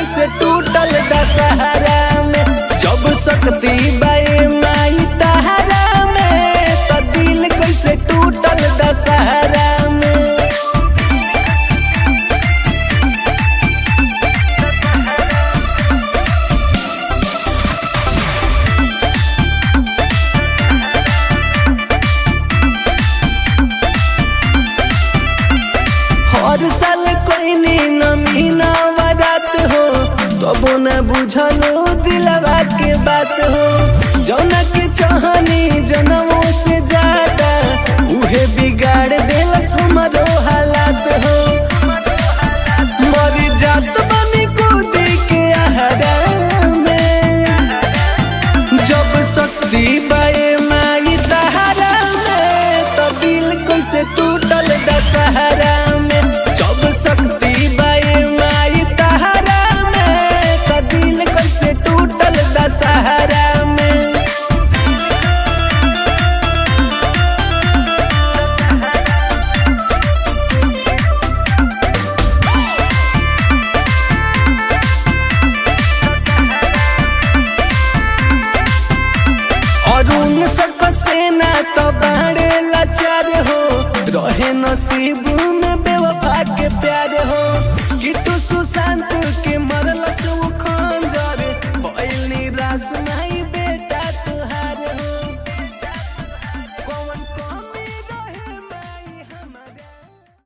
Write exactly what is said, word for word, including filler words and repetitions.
कैसे टूटल दशहरा में। जब शक्ति बाए माई तहरा में तो दिल कैसे टूटल दशहरा में। हर साल कोई नमी नवरात हो तबो न बुझलो दिलवा के बात हो। जौना के चाहनी जनमों से ज्यादा उहे बिगाड़ देलस हमरो हालात हो। मरी जात बनी कूदी के आहरा में। जब शक्ति बाए माई तहरा में तो दिल कैसे टूटल दशहरा में। जब शक्ति बाए माई तहरा में तो दिल कैसे टूटल दशहरा में। अरुण सक सेना तो बाड़े लाचार हो रहे नसीब